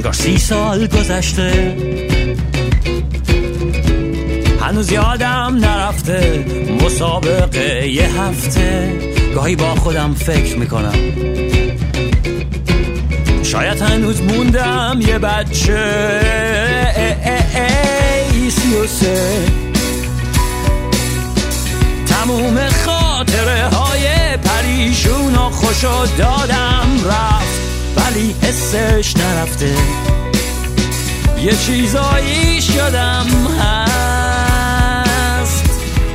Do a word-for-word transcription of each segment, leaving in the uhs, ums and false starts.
انگار سی سال گذشته، هنوز یادم نرفته مسابقه یه هفته. گاهی با خودم فکر میکنم شاید هنوز موندم یه بچه. ای سی و سه تموم خاطره های پریشون و خوشو دادم رفت، ولی حسش نرفته. یه چیزایی شدم هست.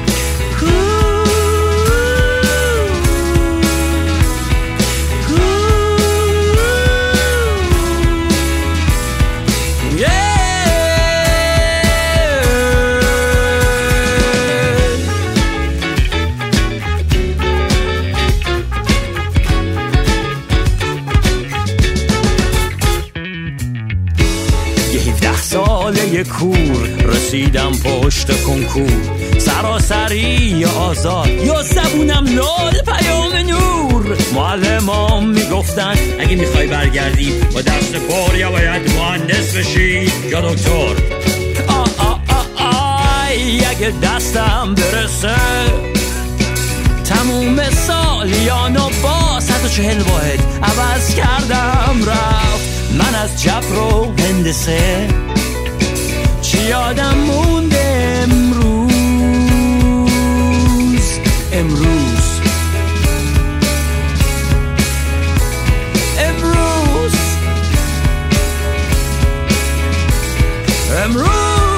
ساله کور رسیدم پشت کنکور، سراسری آزاد یا زبونم لال پیام نور. معلمام میگفتن اگه میخوای برگردی با دست پر یا باید مهندس بشی یا دکتر. آ آ آ آی اگه دستم برسه تموم سالیانو با صد و چهل واحد عوض کردم رفت. من از جبر و هندسه چی یادم مونده امروز امروز امروز امروز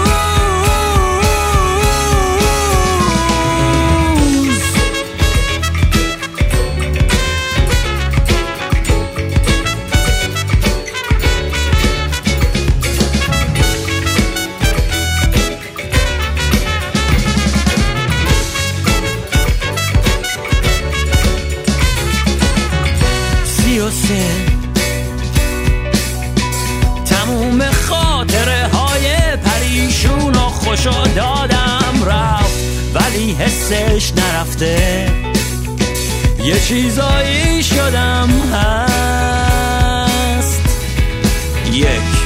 تموم خاطره های پریشون و خوشو دادم رفت، ولی حسش نرفته. یه چیزایی شدم هست. یک